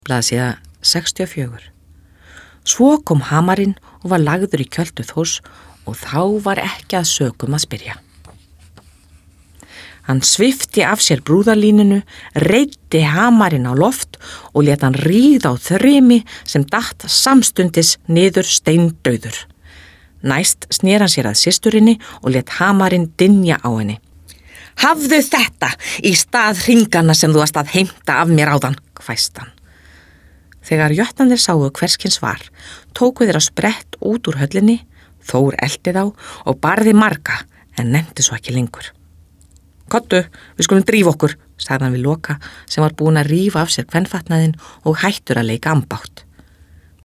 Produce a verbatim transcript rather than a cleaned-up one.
Blaðsíða sextíu og fjögur. Svo kom hamarinn og var lagður í kjöltu Þórs og þá var ekki að sökum að spyrja. Hann svipti af sér brúðarlínunu, reiddi hamarinn á loft og lét hann ríða á þrimi sem datt samstundis niður steindauður. Næst snér hann sér að systurinni og lét hamarinn dynja á henni. Hafðu þetta í stað hringana sem þú varst að heimta af mér áðan, hvæsti hann. Þegar jötnarnir sáu hverskins var, tóku þeir á sprett út úr höllinni, Þór elti þá og barði marga en nefndi svo ekki lengur. Kottu, við skulum drífa okkur, sagði hann við Loka sem var búin að rífa af sér kvenfatnaðinn og hættur að leika ambátt.